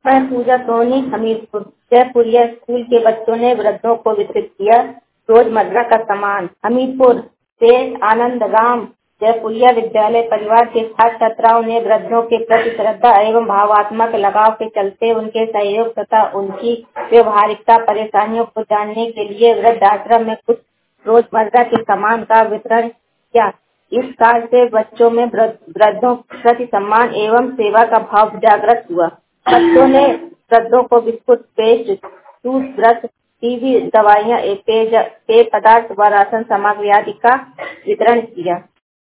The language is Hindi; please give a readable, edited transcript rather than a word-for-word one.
मैं पूजा सोनी हमीरपुर जयपुरिया स्कूल के बच्चों ने वृद्धों को वितरित किया रोजमर्रा का सामान। हमीरपुर से आनंद राम जयपुरिया विद्यालय परिवार के छात्र छात्राओं ने वृद्धों के प्रति श्रद्धा एवं भावात्मक लगाव के चलते उनके सहयोग तथा उनकी व्यवहारिकता परेशानियों को जानने के लिए वृद्ध आश्रम में कुछ रोजमर्रा के सामान का वितरण किया। इस कार्य से बच्चों में वृद्धों के प्रति सम्मान एवं सेवा का भाव जागृत हुआ। बच्चों ने वृद्धों को बिस्कुट, पेस्ट, टूथब्रश, टीवी, दवाइयाँ, पेय पदार्थ व राशन सामग्री आदि का वितरण किया।